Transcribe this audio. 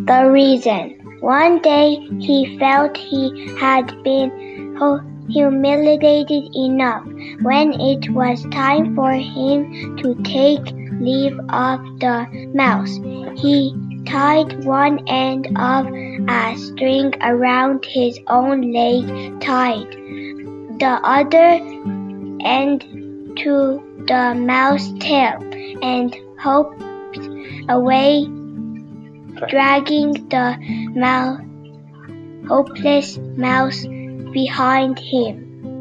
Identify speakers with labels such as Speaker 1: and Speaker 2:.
Speaker 1: the reason. One day he felt he had been humiliated enough. When it was time for him to take leave of the mouse, he tied one end of a string around his own leg, tied the other end to the mouse tail, and hopped away, dragging the hopeless mouse behind him.